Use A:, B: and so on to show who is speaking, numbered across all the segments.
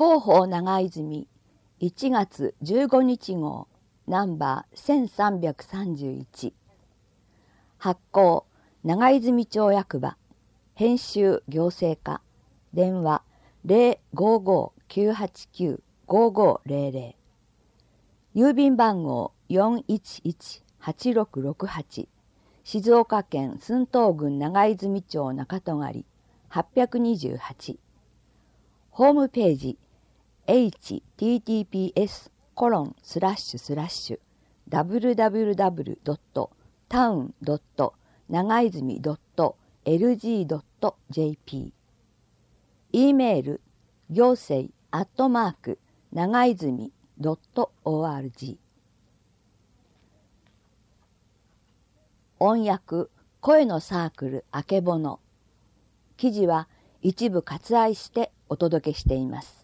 A: 広報長泉1月15日号ナンバー1331発行長泉町役場編集行政課電話055-989-5500郵便番号411-8668静岡県駿東郡長泉町中戸狩828ホームページ https://www.town.長泉.lg.jp E メール行政長泉.org 音訳声のサークルあけぼの記事は一部割愛してお届けしています。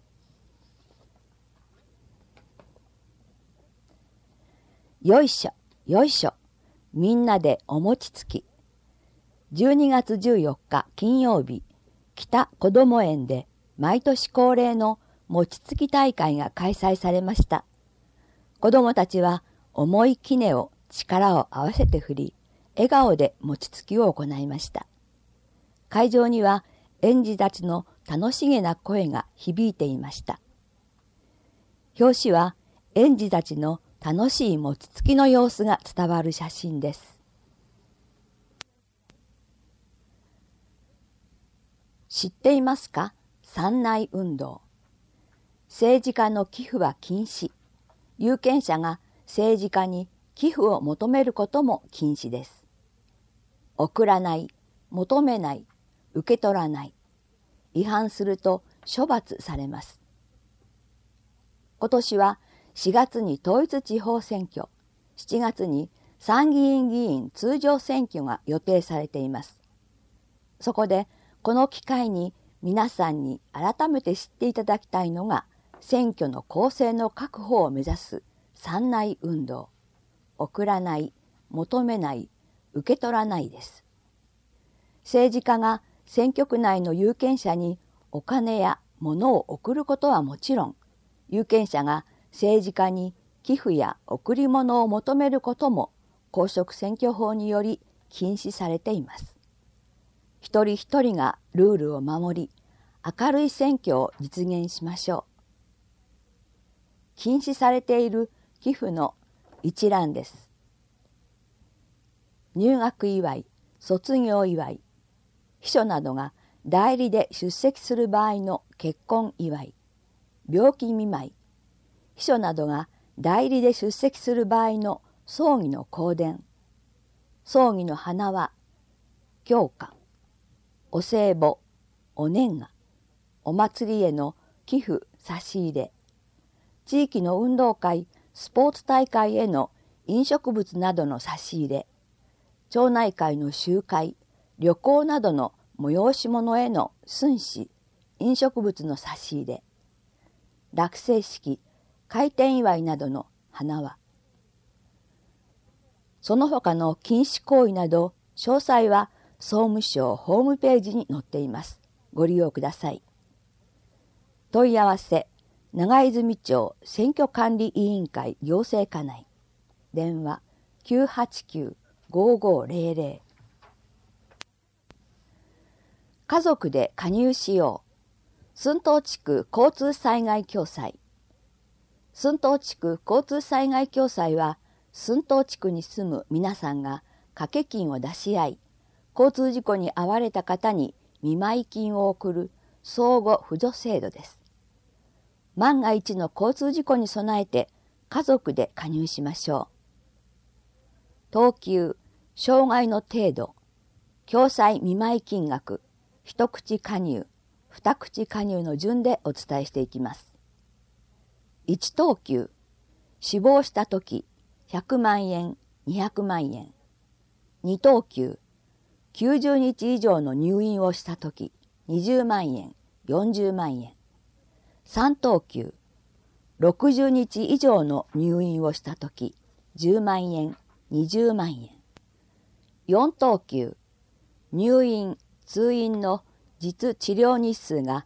A: よいしょよいしょみんなでお餅つき12月14日金曜日北こども園で毎年恒例の餅つき大会が開催されました。子どもたちは重い杵を力を合わせて振り笑顔で餅つきを行いました。会場には園児たちの楽しげな声が響いていました。表紙は園児たちの楽しい餅つきの様子が伝わる写真です。知っていますか？三内運動。政治家の寄付は禁止。有権者が政治家に寄付を求めることも禁止です。送らない、求めない、受け取らない。違反すると処罰されます。今年は4月に統一地方選挙、7月に参議院議員通常選挙が予定されています。そこでこの機会に皆さんに改めて知っていただきたいのが選挙の公正の確保を目指す三内運動、送らない、求めない、受け取らないです。政治家が選挙区内の有権者にお金や物を送ることはもちろん、有権者が政治家に寄付や贈り物を求めることも公職選挙法により禁止されています。一人一人がルールを守り、明るい選挙を実現しましょう。禁止されている寄付の一覧です。入学祝い、卒業祝い、秘書などが代理で出席する場合の結婚祝い、病気見舞い、秘書などが代理で出席する場合の葬儀の香典、葬儀の花輪、供花、お歳暮、お年賀、お祭りへの寄付差し入れ、地域の運動会、スポーツ大会への飲食物などの差し入れ、町内会の集会、旅行などの催し物への寸志、飲食物の差し入れ、落成式、開店祝いなどの花輪。その他の禁止行為など、詳細は総務省ホームページに載っています。ご利用ください。問い合わせ、長泉町選挙管理委員会行政課内。電話989-5500。家族で加入しよう。駿東地区交通災害共済。駿東地区交通災害共済は、駿東地区に住む皆さんが掛け金を出し合い、交通事故に遭われた方に見舞金を送る相互扶助制度です。万が一の交通事故に備えて家族で加入しましょう。等級、障害の程度、共済見舞金額、一口加入、二口加入の順でお伝えしていきます。1等級、死亡したとき100万円、200万円。2等級、90日以上の入院をしたとき20万円、40万円。3等級、60日以上の入院をしたとき10万円、20万円。4等級、入院・通院の実治療日数が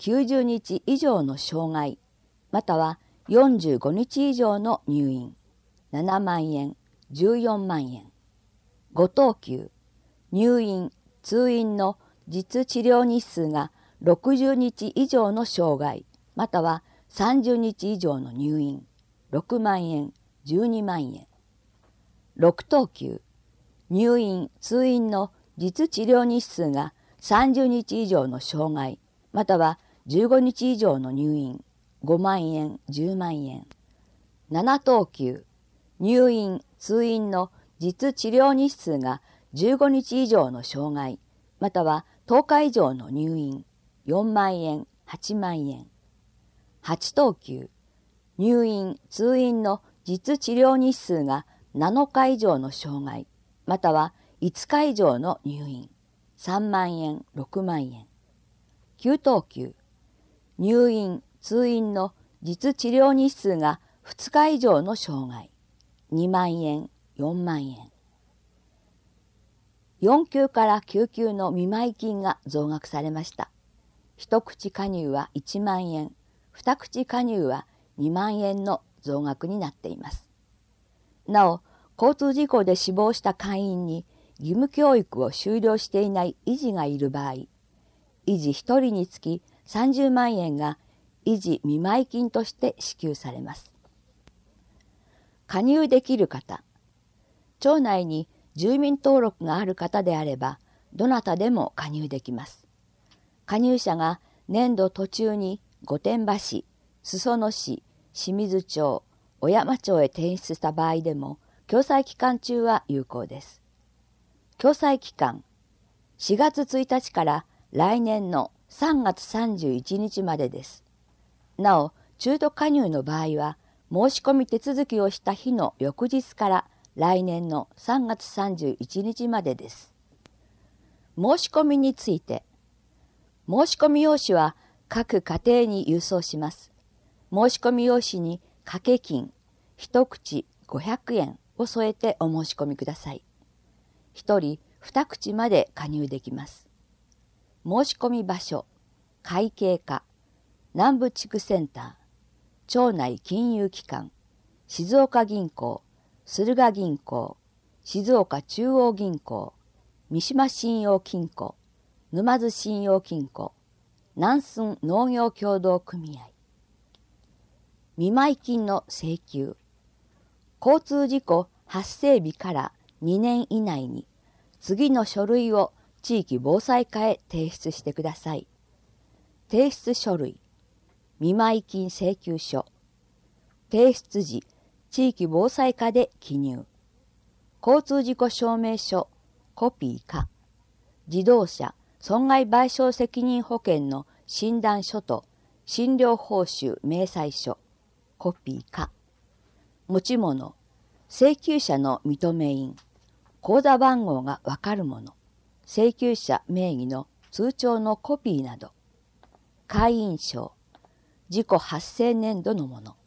A: 90日以上の障害、または45日以上の入院、7万円、14万円。5等級、入院・通院の実治療日数が60日以上の障害、または30日以上の入院、6万円、12万円。6等級、入院・通院の実治療日数が30日以上の障害、または15日以上の入院、5万円、10万円。7等級、入院・通院の実治療日数が15日以上の障害、または10日以上の入院、4万円、8万円。8等級、入院・通院の実治療日数が7日以上の障害、または5日以上の入院、3万円、6万円。9等級、入院・通院の実治療日数が2日以上の障害、2万円、4万円。4級から9級の見舞金が増額されました。一口加入は1万円、二口加入は2万円の増額になっています。なお、交通事故で死亡した会員に義務教育を修了していない遺児がいる場合、遺児1人につき30万円が遺児見舞金として支給されます。加入できる方、町内に住民登録がある方であれば、どなたでも加入できます。加入者が年度途中に御殿場市、裾野市、清水町、小山町へ転出した場合でも、共済期間中は有効です。共済期間、4月1日から来年の3月31日までです。なお、中途加入の場合は、申し込み手続きをした日の翌日から来年の3月31日までです。申し込みについて、申し込み用紙は各家庭に郵送します。申し込み用紙に掛け金、一口500円を添えてお申し込みください。一人二口まで加入できます。申し込み場所、会計課、南部地区センター、町内金融機関、静岡銀行、駿河銀行、静岡中央銀行、三島信用金庫、沼津信用金庫、南寸農業協同組合。見舞金の請求。交通事故発生日から2年以内に次の書類を地域防災課へ提出してください。提出書類、見舞金請求書、提出時、地域防災課で記入。交通事故証明書、コピーか。自動車損害賠償責任保険の診断書と診療報酬明細書、コピーか。持ち物、請求者の認め印、口座番号がわかるもの、請求者名義の通帳のコピーなど。会員証、事故発生年度のもの。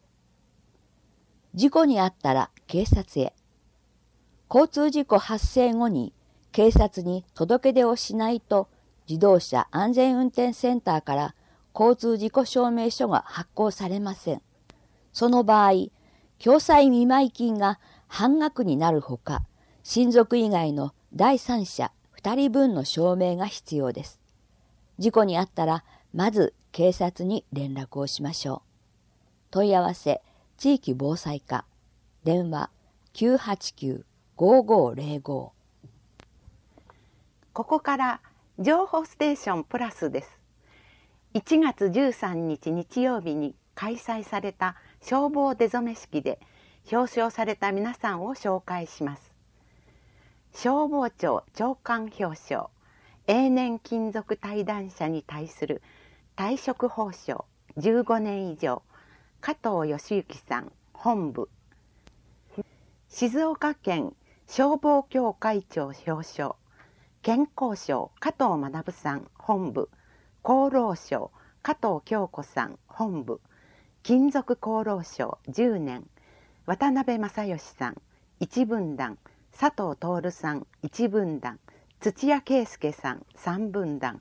A: 事故にあったら警察へ。交通事故発生後に警察に届け出をしないと自動車安全運転センターから交通事故証明書が発行されません。その場合、共済見舞金が半額になるほか、親族以外の第三者2人分の証明が必要です。事故にあったら、まず警察に連絡をしましょう。問い合わせ、地域防災課、電話 989-5505。
B: ここから情報ステーションプラスです。1月13日日曜日に開催された消防出初め式で表彰された皆さんを紹介します。消防庁長官表彰、永年勤続対談者に対する退職報奨15年以上、加藤義行さん本部。静岡県消防協会長表彰、健康賞加藤学さん本部、厚労省加藤京子さん本部、勤続厚労省10年、渡辺正義さん一分団、佐藤徹さん一分団、土屋圭介さん3分団、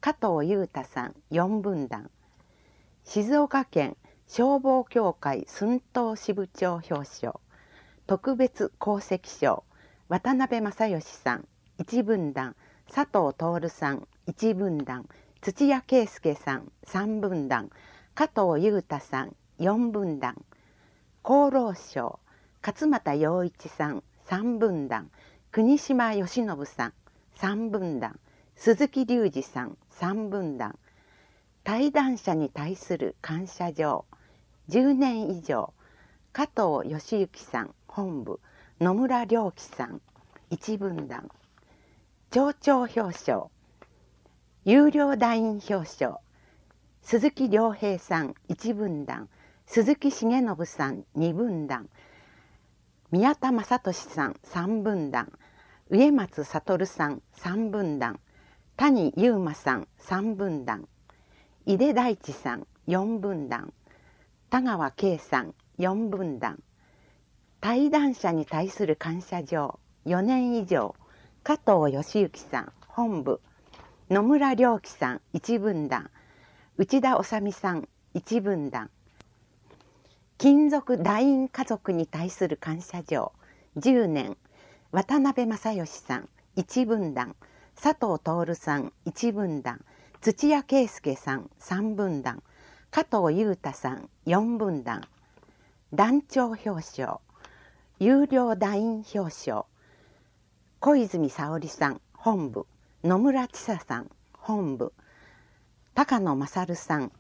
B: 加藤裕太さん4分団。静岡県消防協会寸東支部長表彰特別功績賞渡辺正義さん1分団、佐藤徹さん1分団、土屋圭介さん3分団、加藤裕太さん4分団。功労賞勝俣陽一さん3分団、国島義信さん3分団、鈴木隆二さん3分団。対談者に対する感謝状10年以上加藤義行さん本部、野村良樹さん1分団。町長表彰有料団員表彰鈴木亮平さん1分団、鈴木重信さん2分団、宮田正俊さん3分団、植松悟さん3分団、谷優馬さん3分団、井出大地さん4分団、田川圭さん4分団。対談者に対する感謝状4年以上加藤義行さん本部、野村良樹さん1分団、内田治さん1分団。勤続団員家族に対する感謝状10年渡辺正義さん1分団、佐藤徹さん1分団、土屋圭介さん3分団、加藤裕太さん4分団。団長表彰有料団員表彰小泉沙織さん本部、野村千佐さん本部、高野勝さん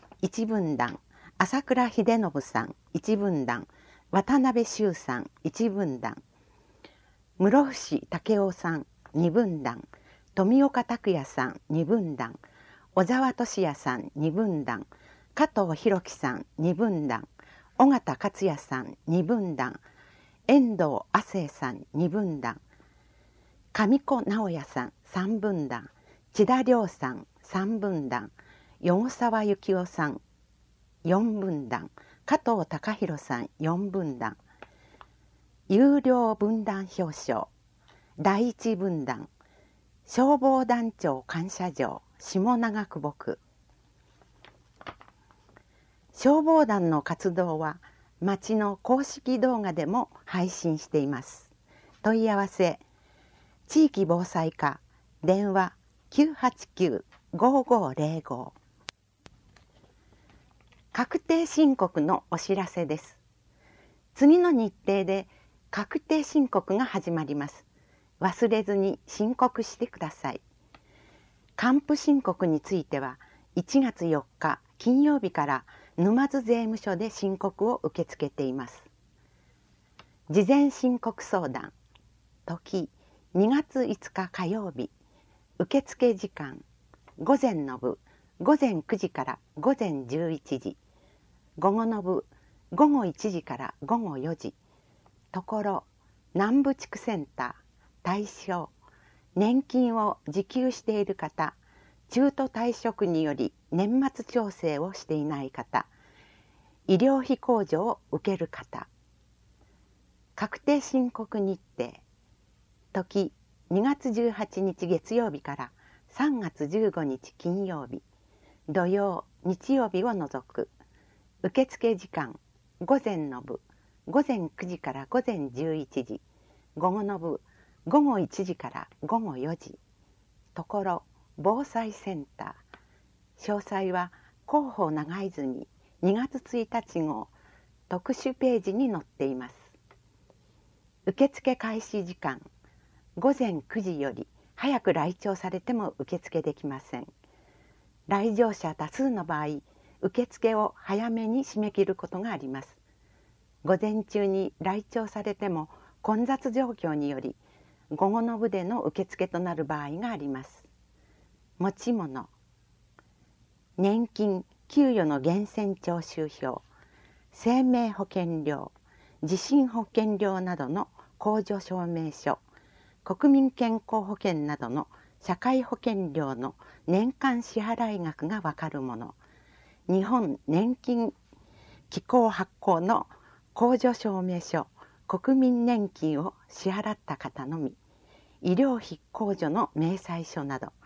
B: 1分団、朝倉秀信さん1分団、渡辺修さん1分団、室伏武雄さん2分団、富岡拓也さん2分団、小沢俊也さん2分団、加藤弘樹さん2分団、尾形克也さん2分団、遠藤亜生さん2分団、上子直也さん3分団、千田亮さん3分団、横沢幸男さん4分団、加藤隆弘さん4分団。有料分団表彰第一分団消防団長感謝状下長久保区。消防団の活動は町の公式動画でも配信しています。問い合わせ地域防災課電話 989-5505。 確定申告のお知らせです。次の日程で確定申告が始まります。忘れずに申告してください。還付申告については1月4日金曜日から沼津税務署で申告を受け付けています。事前申告相談時2月5日火曜日、受付時間午前の部午前9時から午前11時、午後の部午後1時から午後4時。ところ南部地区センター対象年金を受給している方、中途退職により年末調整をしていない方、医療費控除を受ける方。確定申告日程時2月18日月曜日から3月15日金曜日、土曜日曜日を除く。受付時間午前の部午前9時から午前11時、午後の部午後1時から午後4時。ところ防災センター。詳細は広報長泉2月1日号特殊ページに載っています。受付開始時間午前9時より早く来庁されても受付できません。来場者多数の場合、受付を早めに締め切ることがあります。午前中に来庁されても混雑状況により午後の部での受付となる場合があります。持ち物年金給与の源泉徴収票、生命保険料、地震保険料などの控除証明書、国民健康保険などの社会保険料の年間支払い額がわかるもの、日本年金機構発行の控除証明書、国民年金を支払った方のみ、医療費控除の明細書など、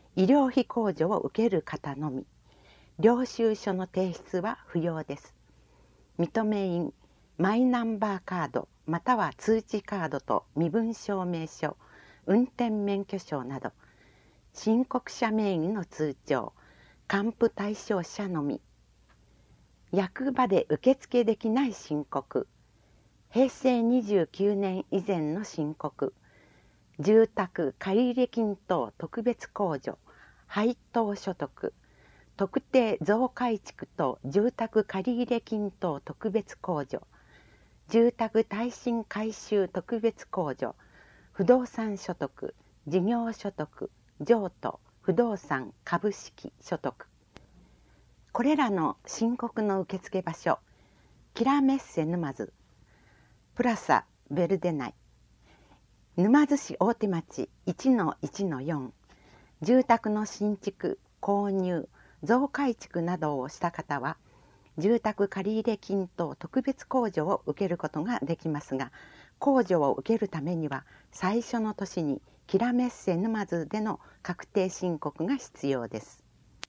B: 医療費控除を受ける方のみ。領収書の提出は不要です。認め印、マイナンバーカードまたは通知カードと身分証明書、運転免許証など、申告者名義の通帳、還付対象者のみ。役場で受付できない申告、平成29年以前の申告、住宅借入金等特別控除、配当所得、特定増改築等住宅借入金等特別控除、住宅耐震改修特別控除、不動産所得、事業所得、譲渡、不動産株式所得。これらの申告の受付場所、キラメッセ沼津、プラサベルデ内、沼津市大手町 1-1-4、住宅の新築、購入、増改築などをした方は、住宅借入金等特別控除を受けることができますが、控除を受けるためには最初の年にキラメッセ沼津での確定申告が必要です。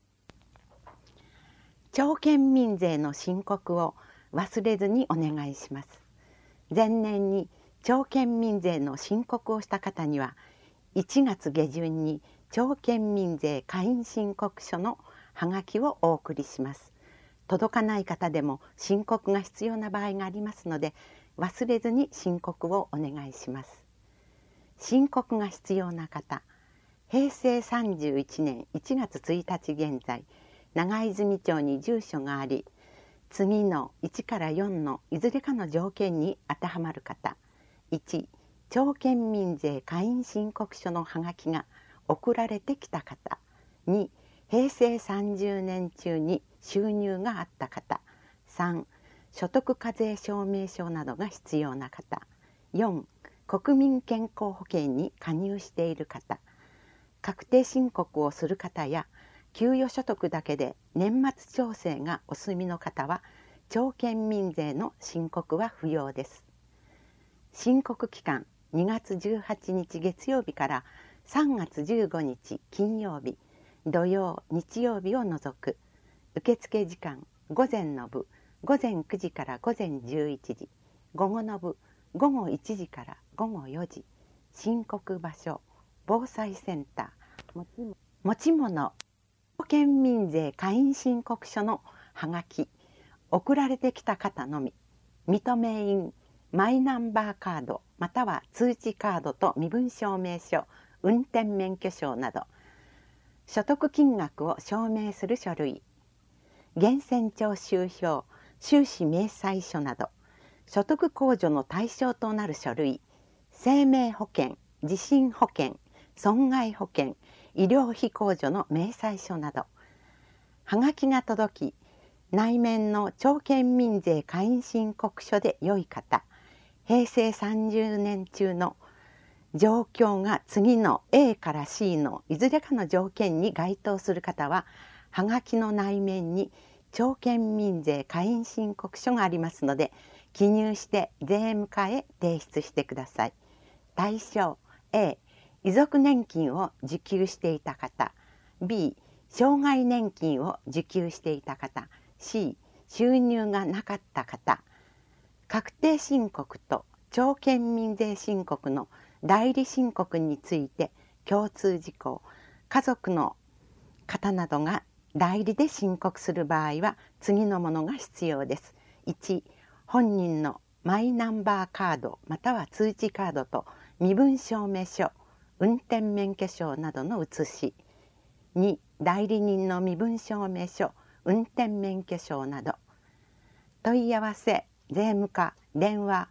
B: 町県民税の申告を忘れずにお願いします。前年に町県民税の申告をした方には、1月下旬に町県民税会員申告書のはがきをお送りします。届かない方でも申告が必要な場合がありますので、忘れずに申告をお願いします。申告が必要な方、平成31年1月1日現在、長泉町に住所があり、次の1から4のいずれかの条件に当てはまる方、1、町県民税会員申告書のはがきが送られてきた方、2、平成30年中に収入があった方、3、所得課税証明書などが必要な方、4、国民健康保険に加入している方、確定申告をする方や給与所得だけで年末調整がお済みの方は、町県民税の申告は不要です。申告期間2月18日月曜日から3月15日金曜日、土曜、日曜日を除く。受付時間、午前の部、午前9時から午前11時、午後の部、午後1時から午後4時。申告場所、防災センター、持ち物、町県民税会員申告書のはがき、送られてきた方のみ。認め印、マイナンバーカードまたは通知カードと身分証明書、運転免許証など、所得金額を証明する書類、源泉徴収票、収支明細書など、所得控除の対象となる書類、生命保険、地震保険、損害保険、医療費控除の明細書など、はがきが届き、内面の町県民税会員申告書で良い方、平成30年中の状況が次の A から C のいずれかの条件に該当する方は、はがきの内面に町県民税会員申告書がありますので、記入して税務課へ提出してください。対象 A、遺族年金を受給していた方、B、障害年金を受給していた方、C、収入がなかった方。確定申告と町県民税申告の代理申告について共通事項、家族の方などが代理で申告する場合は次のものが必要です。1、本人のマイナンバーカードまたは通知カードと身分証明書、運転免許証などの写し。2、代理人の身分証明書、運転免許証など。問い合わせ税務課電話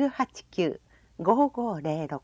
B: 989-5506。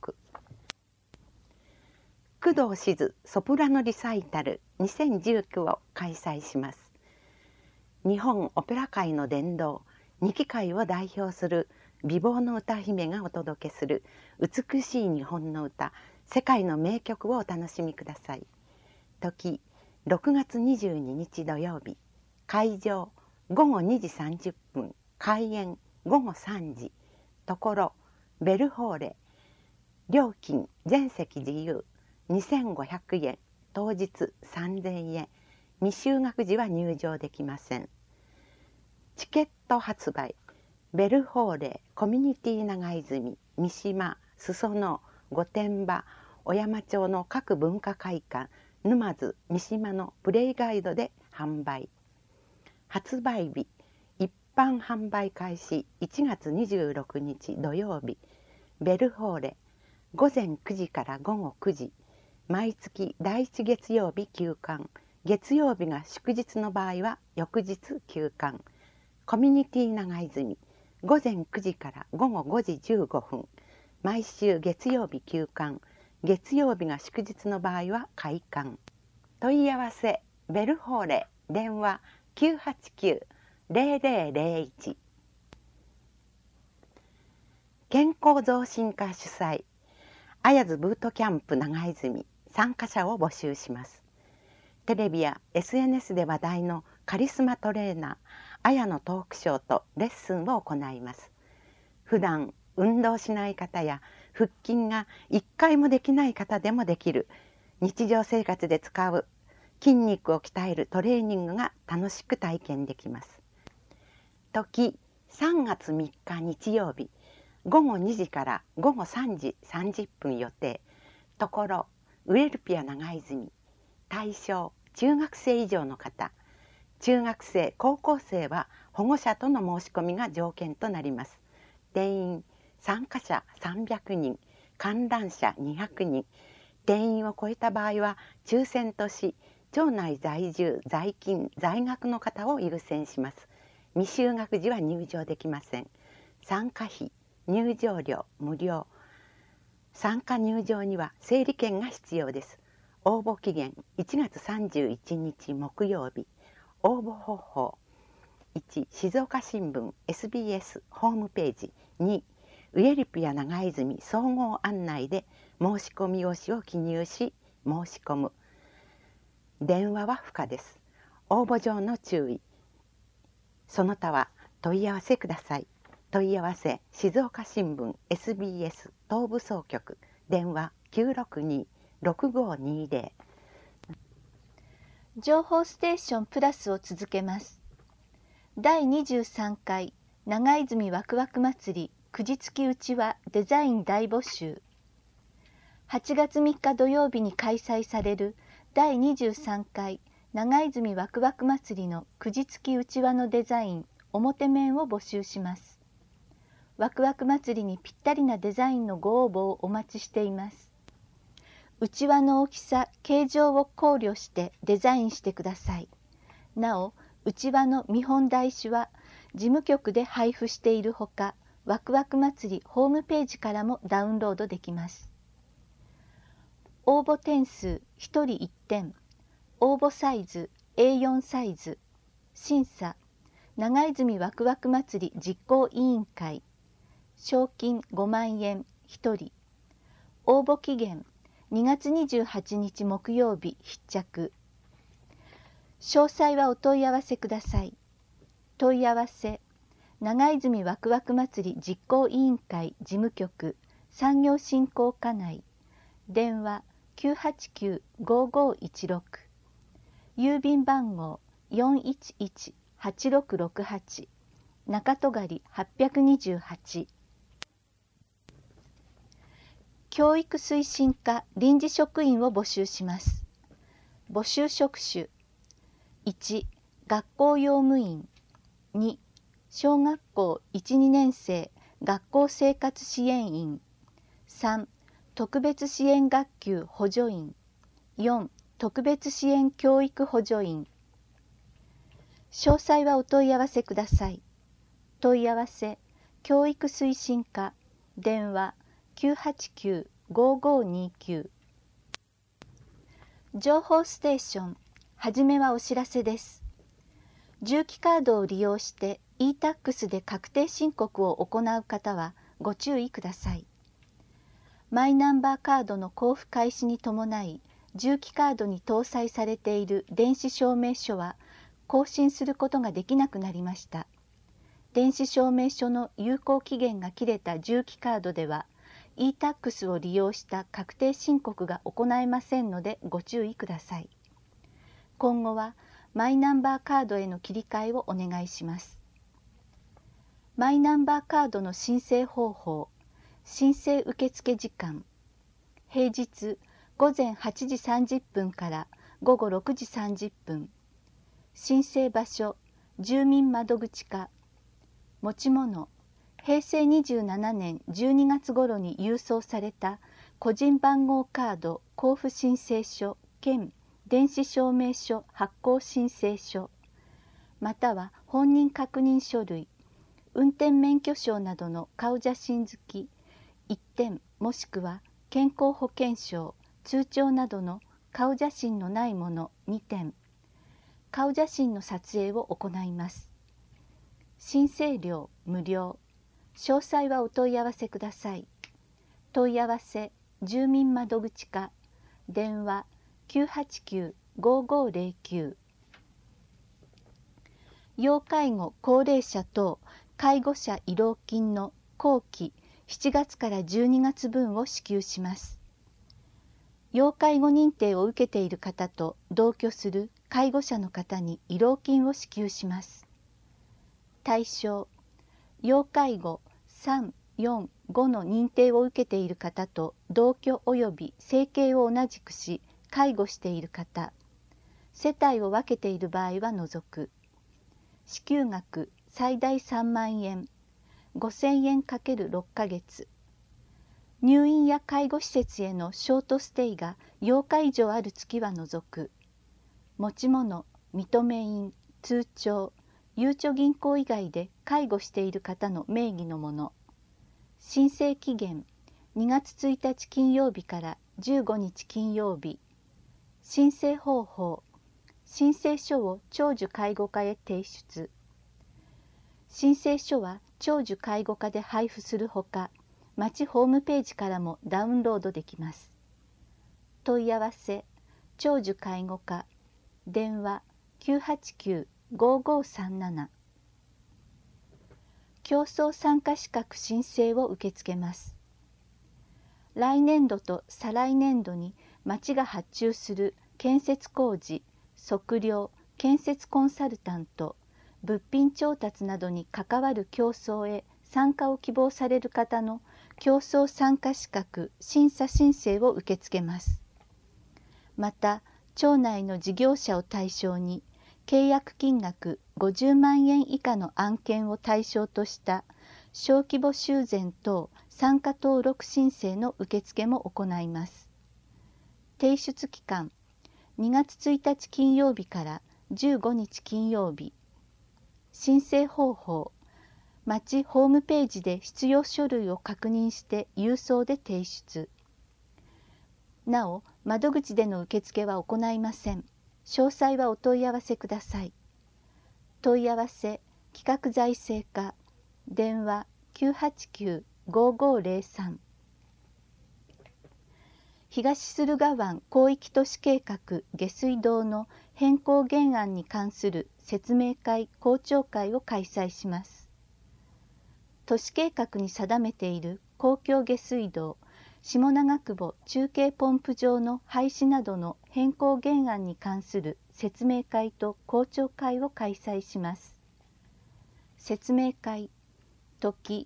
B: 工藤静ソプラノリサイタル2019を開催します。日本オペラ界の殿堂、二期界を代表する美貌の歌姫がお届けする美しい日本の歌、世界の名曲をお楽しみください。時、6月22日土曜日。会場、午後2時30分。開演、午後3時。ところ、ベルホーレ。料金、全席自由、2500円。 当日3000円、未就学児は入場できません。チケット発売、ベルホーレコミュニティ長泉、三島、裾野、御殿場、小山町の各文化会館、沼津、三島のプレイガイドで販売。発売日、一般販売開始1月26日土曜日、ベルホーレ午前9時から午後9時、毎月第1月曜日休館、月曜日が祝日の場合は翌日休館。コミュニティ長泉午前9時から午後5時15分、毎週月曜日休館、月曜日が祝日の場合は開館。問い合わせベルホーレ電話989-0001。健康増進課主催あやずブートキャンプ長泉、参加者を募集します。テレビや SNS で話題のカリスマトレーナーあやのトークショーとレッスンを行います。普段運動しない方や腹筋が1回もできない方でもできる、日常生活で使う筋肉を鍛えるトレーニングが楽しく体験できます。時3月3日日曜日、午後2時から午後3時30分予定。ところウエルピア長泉。対象中学生以上の方。中学生高校生は保護者との申し込みが条件となります。定員参加者300人、観覧者200人。定員を超えた場合は抽選とし、町内在住在勤在学の方を優先します。未就学児は入場できません。参加費入場料無料。参加入場には整理券が必要です。応募期限1月31日木曜日。応募方法1、静岡新聞 SBS ホームページ。2、ウエリピア長泉総合案内で申し込み用紙を記入し申し込む。電話は不可です。応募上の注意。その他は問い合わせください。問い合わせ静岡新聞 SBS 東部総局電話962-6520。
A: 情報ステーションプラスを続けます。第23回長泉ワクワク祭りくじつきうちわデザイン大募集。8月3日土曜日に開催される第23回長泉ワクワク祭りのくじつきうちわのデザイン表面を募集します。ワクワク祭りにぴったりなデザインのご応募をお待ちしています。うちわの大きさ、形状を考慮してデザインしてください。なお、うちわの見本台紙は事務局で配布しているほか、ワクワク祭りホームページからもダウンロードできます。応募点数1人1点、応募サイズ A4 サイズ、審査長泉ワクワク祭り実行委員会、賞金5万円1人、応募期限2月28日木曜日必着。詳細はお問い合わせください。問い合わせ長泉ワクワク祭り実行委員会事務局産業振興課内電話989-5516、郵便番号411-8668、中戸狩828。教育推進課臨時職員を募集します。募集職種1、学校用務員。2、小学校 1,2 年生学校生活支援員。3、特別支援学級補助員。4、特別支援教育補助員。詳細はお問い合わせください。問い合わせ教育推進課電話989-5529。情報ステーション、はじめはお知らせです。重機カードを利用して e-tax で確定申告を行う方はご注意ください。マイナンバーカードの交付開始に伴い、重機カードに搭載されている電子証明書は更新することができなくなりました。電子証明書の有効期限が切れた重機カードでは、
C: e-tax を利用した確定申告が行えませんのでご注意ください。今後はマイナンバーカードへの切り替えをお願いします。マイナンバーカードの申請方法、申請受付時間、平日午前8時30分から午後6時30分、申請場所、住民窓口課、持ち物、平成27年12月頃に郵送された個人番号カード交付申請書兼電子証明書発行申請書、または本人確認書類、運転免許証などの顔写真付き1点もしくは健康保険証、通帳などの顔写真のないもの2点、顔写真の撮影を行います。申請料無料。詳細はお問い合わせください。問い合わせ住民窓口課、電話 989-5509。要介護高齢者等介護者慰労金の後期7月から12月分を支給します。要介護認定を受けている方と同居する介護者の方に慰労金を支給します。対象、要介護3、4、5の認定を受けている方と同居及び生計を同じくし介護している方、世帯を分けている場合は除く。支給額最大3万円、5000円×6ヶ月。入院や介護施設へのショートステイが8日以上ある月は除く。持ち物、認め印、通帳、ゆうちょ銀行以外で介護している方の名義のもの。申請期限2月1日金曜日から15日金曜日。申請方法、申請書を長寿介護課へ提出。申請書は長寿介護課で配布するほか、町ホームページからもダウンロードできます。問い合わせ、長寿介護課、電話 989-5537。競争参加資格申請を受け付けます。来年度と再来年度に町が発注する建設工事、測量、建設コンサルタント、物品調達などに関わる競争へ参加を希望される方の競争参加資格審査申請を受け付けます。また、町内の事業者を対象に契約金額50万円以下の案件を対象とした小規模修繕等参加登録申請の受付も行います。提出期間2月1日金曜日から15日金曜日。申請方法、町ホームページで必要書類を確認して郵送で提出。なお、窓口での受付は行いません。詳細はお問い合わせください。問い合わせ、企画財政課、電話 989-5503。東駿河湾広域都市計画下水道の変更原案に関する説明会・公聴会を開催します。都市計画に定めている公共下水道下長久保中継ポンプ場の廃止などの変更原案に関する説明会と公聴会を開催します。説明会、時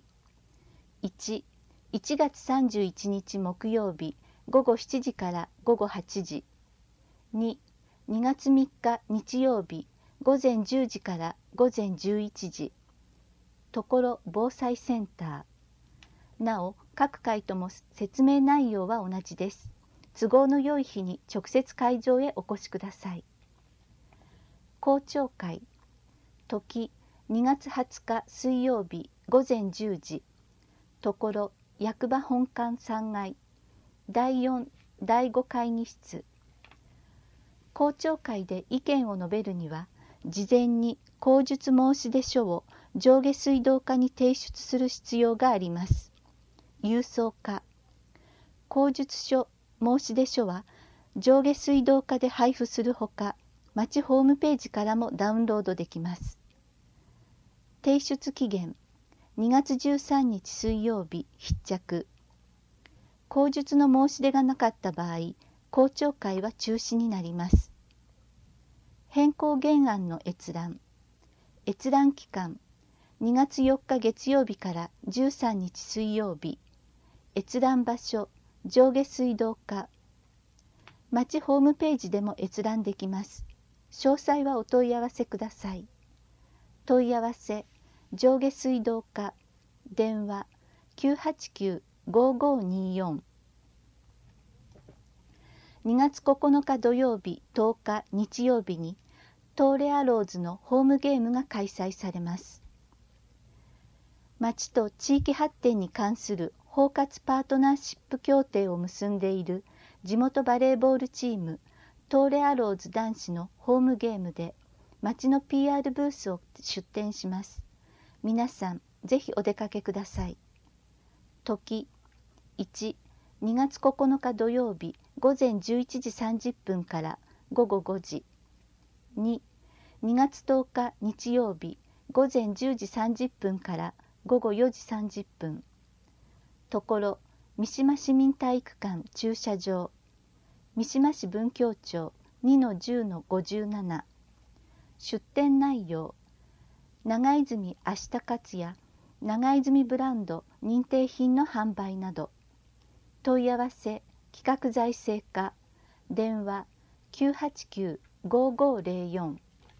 C: 1、1月31日木曜日午後7時から午後8時。2、2月3日日曜日午前10時から午前11時。ところ防災センター。なお、各会とも説明内容は同じです。都合の良い日に直接会場へお越しください。公聴会、時2月20日水曜日午前10時。ところ役場本館3階。第4、第5会議室。公聴会で意見を述べるには、事前に口述申出書を上下水道課に提出する必要があります。郵送課。口述書申出書は上下水道課で配布するほか、町ホームページからもダウンロードできます。提出期限2月13日水曜日必着。 口述の申し出がなかった場合、公聴会は中止になります。変更原案の閲覧。閲覧期間、2月4日月曜日から13日水曜日。閲覧場所、上下水道課。町ホームページでも閲覧できます。詳細はお問い合わせください。問い合わせ、上下水道課、電話 989-5524。2月9日土曜日、10日日曜日にトーレアローズのホームゲームが開催されます。町と地域発展に関する包括パートナーシップ協定を結んでいる地元バレーボールチームトーレアローズ男子のホームゲームで町の PR ブースを出展します。皆さんぜひお出かけください。時1、2月9日土曜日午前11時30分から午後5時。2、2月10日日曜日午前10時30分から午後4時30分。ところ、三島市民体育館駐車場。三島市文教庁 2-10-57。出展内容、長泉明日勝也長泉ブランド認定品の販売など。問い合わせ、企画財政課、電話 989-5504。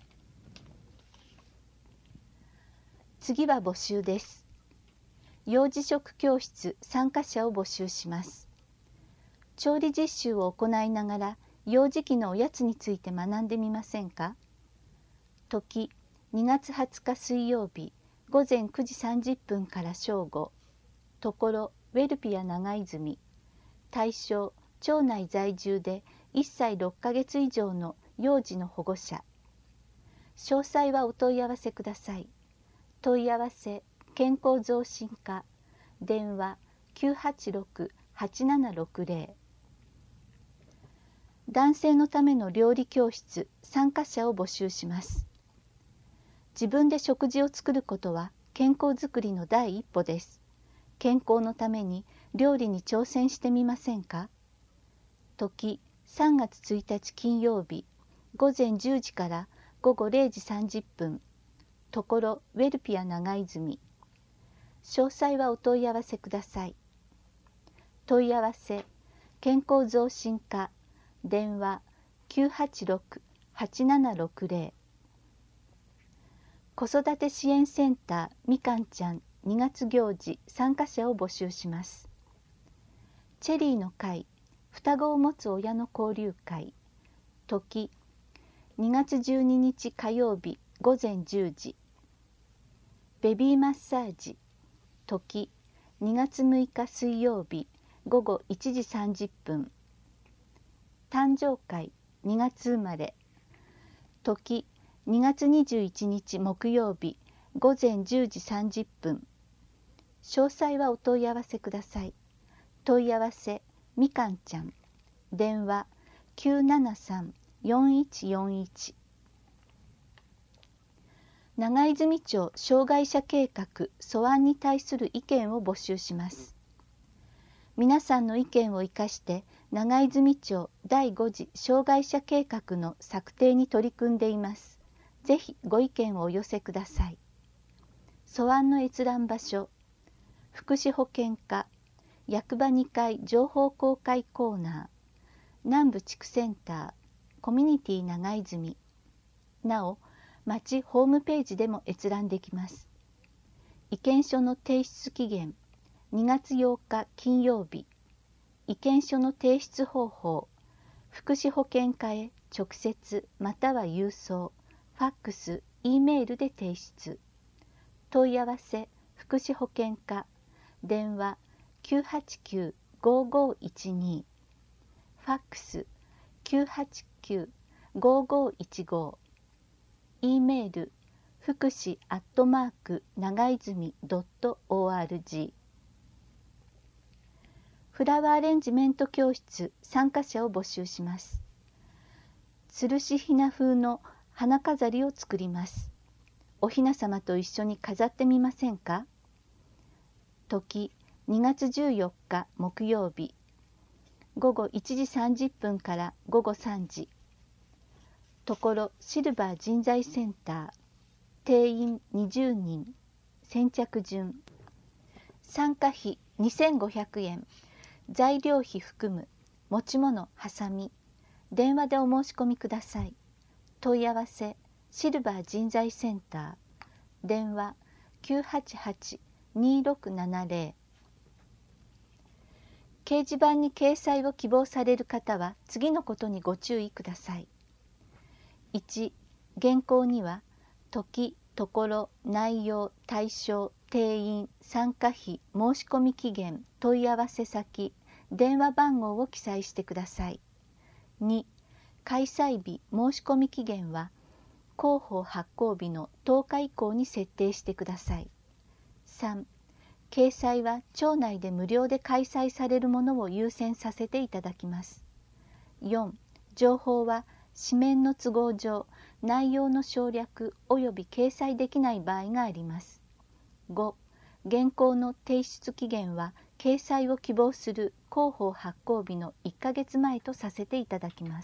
C: 次は募集です。幼児食教室参加者を募集します。調理実習を行いながら幼児期のおやつについて学んでみませんか。時2月20日水曜日午前9時30分から正午。ところウェルピア長泉。対象町内在住で1歳6ヶ月以上の幼児の保護者。詳細はお問い合わせください。問い合わせ、健康増進課、電話 986-8760。男性のための料理教室参加者を募集します。自分で食事を作ることは健康づくりの第一歩です。健康のために料理に挑戦してみませんか。時3月1日金曜日午前10時から午後0時30分。ところウェルピア長泉。詳細はお問い合わせください。問い合わせ、健康増進課、電話 986-8760。子育て支援センターみかんちゃん2月行事参加者を募集します。チェリーの会、双子を持つ親の交流会。時2月12日火曜日午前10時。ベビーマッサージ。時2月6日水曜日午後1時30分。誕生会2月生まれ。時2月21日木曜日午前10時30分。詳細はお問い合わせください。問い合わせ、みかんちゃん。電話 973-4141。長泉町障害者計画素案に対する意見を募集します。皆さんの意見を生かして長泉町第5次障害者計画の策定に取り組んでいます。ぜひご意見をお寄せください。素案の閲覧場所、福祉保健課、役場2階情報公開コーナー、南部地区センター、コミュニティ長泉。なお、町ホームページでも閲覧できます。意見書の提出期限、2月8日金曜日。意見書の提出方法、福祉保健課へ直接または郵送、ファックス、Eメールで提出。問い合わせ、福祉保健課、電話 989-5512。ファックス 989-5515。Eメール、福祉長泉.org。フラワーアレンジメント教室参加者を募集します。つるしひな風の花飾りを作ります。おひな様と一緒に飾ってみませんか。時 2月14日木曜日午後1時30分から午後3時。ところシルバー人材センター、定員20人、先着順。参加費2500円、材料費含む、持ち物はさみ。電話でお申し込みください。問い合わせシルバー人材センター、電話 988-2670。掲示板に掲載を希望される方は次のことにご注意ください。1、原稿には時、ところ、内容、対象、定員、参加費、申し込み期限、問い合わせ先、電話番号を記載してください。2、開催日、申し込み期限は広報発行日の10日以降に設定してください。3、掲載は町内で無料で開催されるものを優先させていただきます。4、情報は紙面の都合上、内容の省略及び掲載できない場合があります。5、原稿の提出期限は掲載を希望する広報発行日の1ヶ月前とさせていただきます。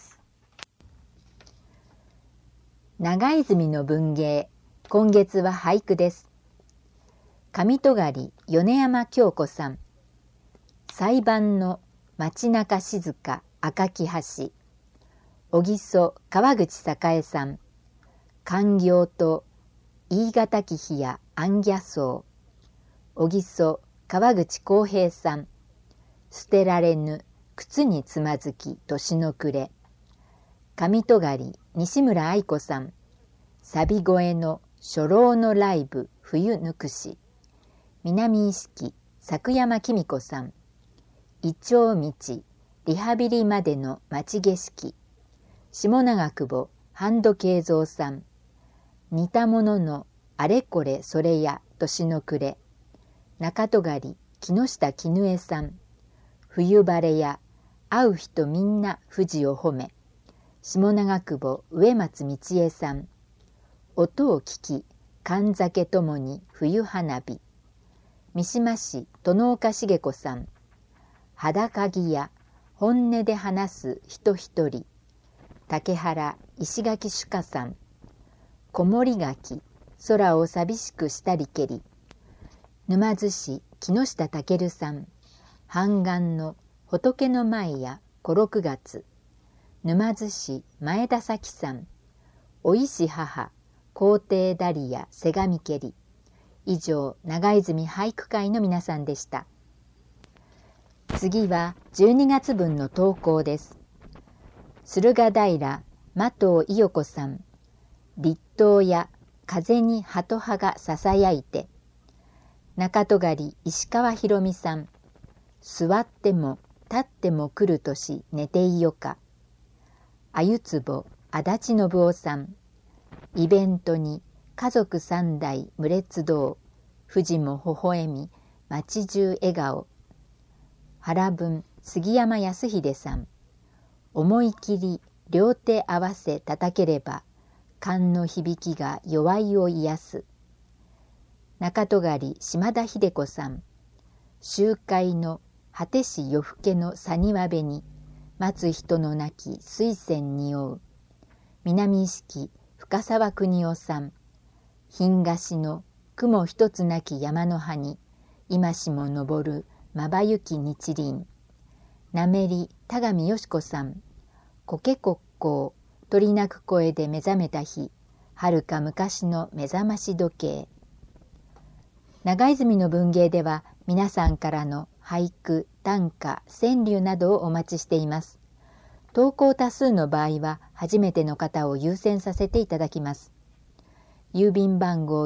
D: 長泉の文芸、今月は俳句です。上戸狩米山京子さん。裁判の町中静か赤き橋。小木曽川口栄さん。官業と言い難き日や暗ギャソウ。小木曽川口浩平さん。捨てられぬ靴につまずき年の暮れ。上戸狩西村愛子さん。サビ声の初老のライブ冬ぬくし。南意識作山紀美子さん。イチョウ道リハビリまでの町景色。下長久保半戸慶三さん。似たもののあれこれそれや年の暮れ。中戸狩木下絹江さん。冬晴れや会う人みんな富士を褒め。下長久保植松道恵さん。音を聞き神酒ともに冬花火。三島市殿岡茂子さん。裸着や本音で話す人一人。竹原石垣主家さん。こもり柿空を寂しくしたりけり。沼津市木下健さん。半眼の仏の前や小六月。沼津市前田咲さん。お石母皇帝ダリアせがみけり。以上、長泉俳句会の皆さんでした。次は12月分の投稿です。駿河平麻藤伊代子さん。立冬や風に鳩葉がささやいて。中戸狩石川ひろみさん。座っても立っても来る年寝ていよか。あゆつぼ足立信夫さん。イベントに家族3代群列動。富士も微笑み町中笑顔。原文杉山康秀さん。思い切り両手合わせ叩ければ勘の響きが弱いを癒す。中戸狩島田秀子さん。集会の果てし夜更けのさにわべに待つ人のなき水仙匂う。南意識深沢邦夫さん。品菓子の雲一つなき山の葉に今しも昇るまばゆき日輪。なめり田上よし子さん。コケコッコー鳥鳴く声で目覚めた日。はるか昔の目覚まし時計。長泉の文芸では皆さんからの俳句、短歌、川柳などをお待ちしています。投稿多数の場合は初めての方を優先させていただきます。郵便番号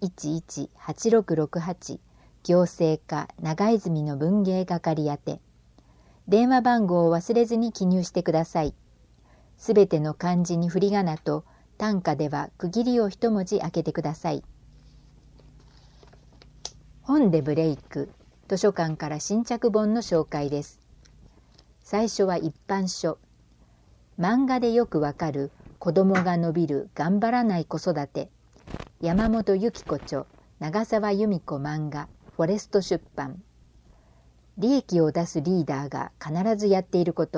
D: 411-8668 行政課長泉の文芸係宛て。電話番号を忘れずに記入してください。すべての漢字に振り仮名と短歌では区切りを一文字開けてください。本でブレイク、図書館から新着本の紹介です。最初は一般書。漫画でよくわかる子供が伸びる頑張らない子育て。山本由紀子著、長澤由美子漫画、フォレスト出版。 利益を出すリーダーが必ずやっていること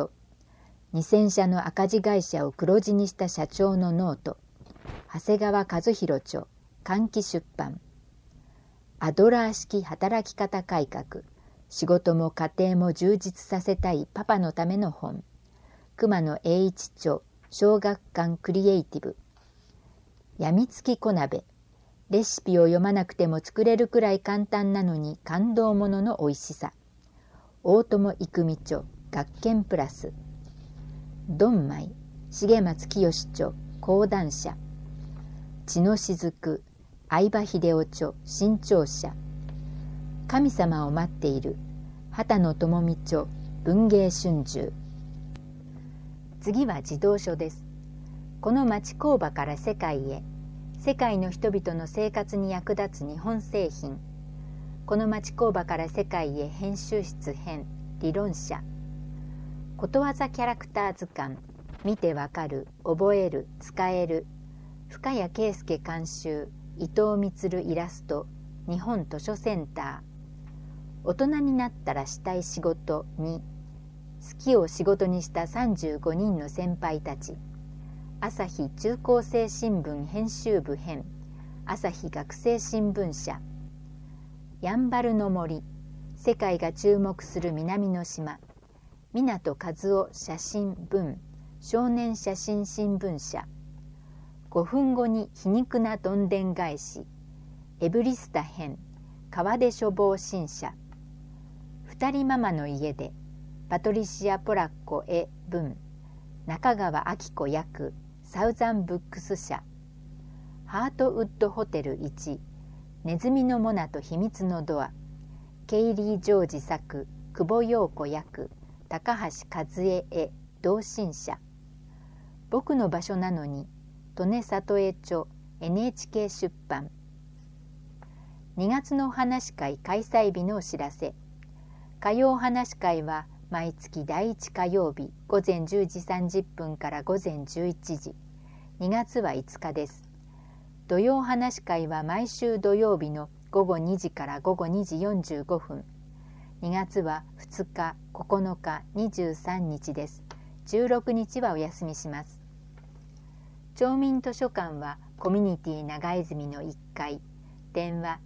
D: 。2000社の赤字会社を黒字にした社長のノート。長谷川和弘著、換気出版。アドラー式働き方改革。仕事も家庭も充実させたいパパのための本。熊野栄一著、小学館クリエイティブ。やみつき小鍋。レシピを読まなくても作れるくらい簡単なのに感動もののおいしさ。大友郁美著、学研プラス。ドンマイ、重松清著、講談社。血の雫、相葉秀夫著、新潮社。神様を待っている、畑野智美著、文芸春秋。次は児童書です。この町工場から世界へ。世界の人々の生活に役立つ日本製品。この町工場から世界へ編集室編、理論者。ことわざキャラクター図鑑。見てわかる、覚える、使える。深谷圭介監修、伊藤充イラスト、日本図書センター。大人になったらしたい仕事2。好きを仕事にした35人の先輩たち。朝日中高生新聞編集部編、朝日学生新聞社。やんばるの森、世界が注目する南の島。湊和夫写真文、少年写真新聞社。5分後に皮肉などんでん返し。エブリスタ編、川出処方新社。二人ママの家で、パトリシア・ポラッコ絵文、中川明子役、サウザンブックス社。ハートウッドホテル1、ネズミのモナと秘密のドア。ケイリー・ジョージ作、久保陽子役、高橋和恵絵、同心社。僕の場所なのに、利根里江著、NHK 出版。2月のお話会開催日のお知らせ。火曜お話会は毎月第1火曜日午前10時30分から午前11時。2月は5日です。土曜お話会は毎週土曜日の午後2時から午後2時45分。2月は2日、9日、23日です。16日はお休みします。町民図書館はコミュニティ長泉の1階。電話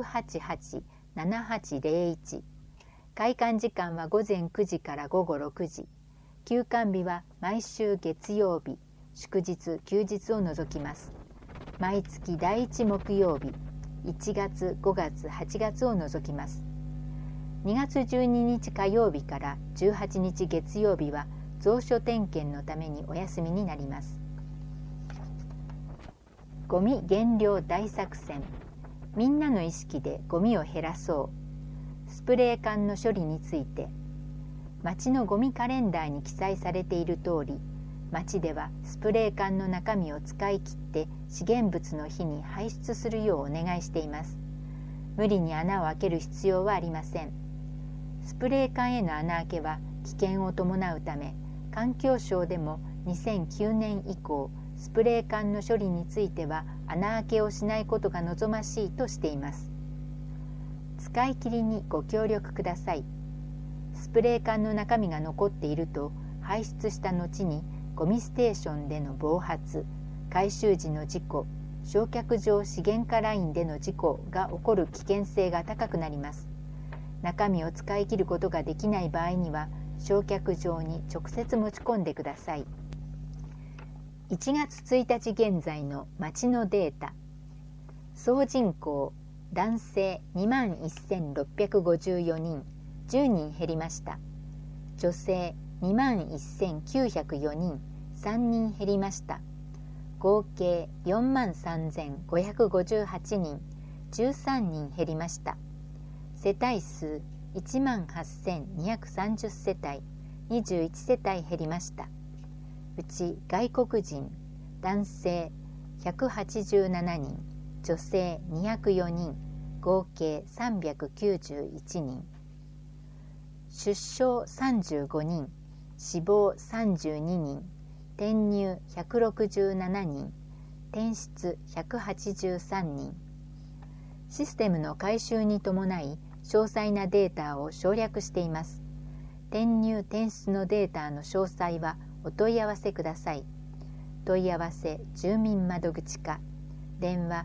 D: 988-7801。開館時間は午前9時から午後6時。休館日は毎週月曜日、祝日・休日を除きます。毎月第1木曜日、1月、5月、8月を除きます。2月12日火曜日から18日月曜日は蔵書点検のためにお休みになります。ゴミ減量大作戦。みんなの意識でゴミを減らそう。スプレー缶の処理について。町のゴミカレンダーに記載されている通り、町ではスプレー缶の中身を使い切って資源物の日に排出するようお願いしています。無理に穴を開ける必要はありません。スプレー缶への穴開けは危険を伴うため、環境省でも2009年以降、スプレー缶の処理については穴開けをしないことが望ましいとしています。使い切りにご協力ください。スプレー缶の中身が残っていると排出した後にゴミステーションでの暴発、回収時の事故、焼却場資源化ラインでの事故が起こる危険性が高くなります。中身を使い切ることができない場合には焼却場に直接持ち込んでください。1月1日現在の町のデータ。総人口男性 21,654 人、10人減りました。女性 21,904 人、3人減りました。合計 43,558 人、13人減りました。世帯数 18,230 世帯、21世帯減りました。うち外国人男性187人、女性204人、合計391人。出生35人、死亡32人、転入167人、転出183人。システムの改修に伴い、 詳細なデータを省略しています。転入転出のデータの詳細はお問い合わせください。問い合わせ住民窓口課、電話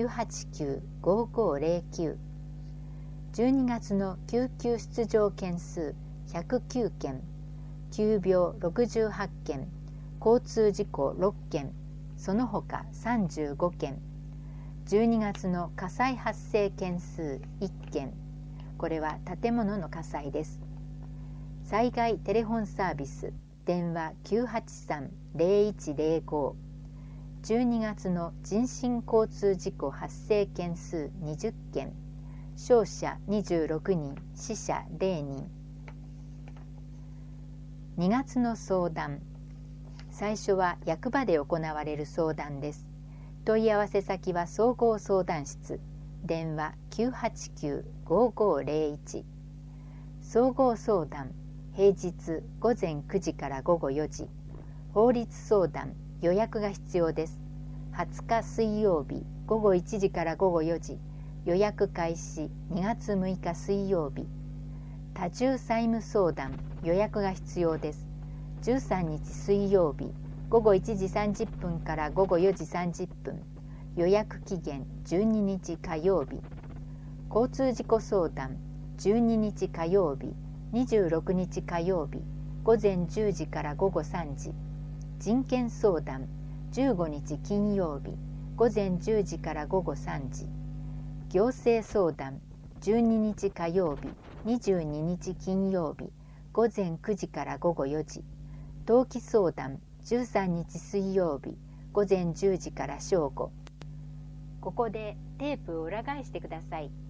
D: 989-5509。12月の救急出場件数109件、急病68件、交通事故6件、その他35件。12月の火災発生件数1件、これは建物の火災です。災害テレフォンサービス、電話 983-0105。12月の人身交通事故発生件数20件、傷者26人、死者0人。2月の相談、最初は役場で行われる相談です。問い合わせ先は総合相談室、電話 989-5501。総合相談、平日午前9時から午後4時。法律相談、予約が必要です。20日水曜日午後1時から午後4時。予約開始2月6日水曜日。多重債務相談、予約が必要です。13日水曜日午後1時30分から午後4時30分。予約期限12日火曜日。交通事故相談、12日火曜日、26日火曜日、午前10時から午後3時。人権相談、15日金曜日、午前10時から午後3時。行政相談、12日火曜日、22日金曜日、午前9時から午後4時。登記相談、13日水曜日、午前10時から正午。ここでテープを裏返してください。